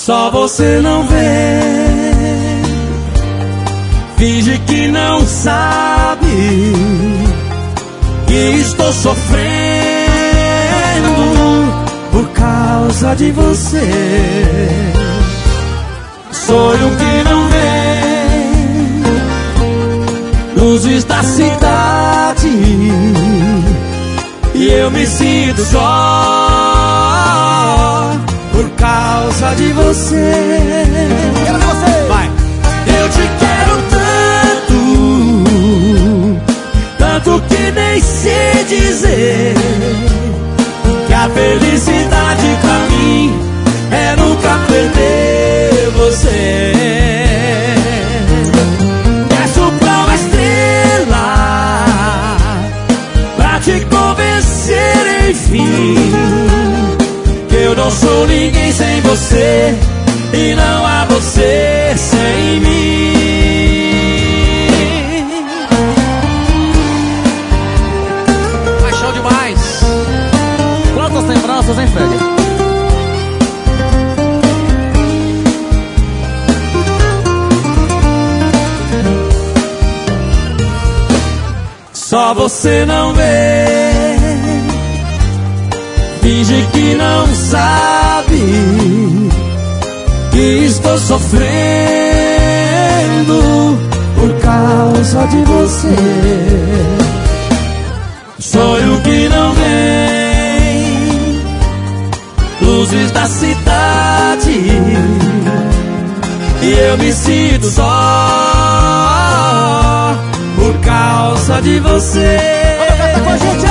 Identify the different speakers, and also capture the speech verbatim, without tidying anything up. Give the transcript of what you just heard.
Speaker 1: Só você não vê, finge que não sabe que estou sofrendo por causa de você. Sonho que não vem, luzes da cidade, e eu me sinto só por causa de você.
Speaker 2: Quero você.
Speaker 1: Vai. Eu te quero tanto, tanto que nem sei dizer que a felicidade pra mim é nunca perder você. Peço pra uma estrela pra te convencer, enfim, que eu não sou ninguém sem você e não há você sem mim.
Speaker 2: Paixão demais. Quantas lembranças, hein, Fred?
Speaker 1: Só você não vê, finge que não sabe que estou sofrendo por causa de você. Sonho que não vem, luzes da cidade, e eu me sinto só por causa de você.
Speaker 2: Canta com a gente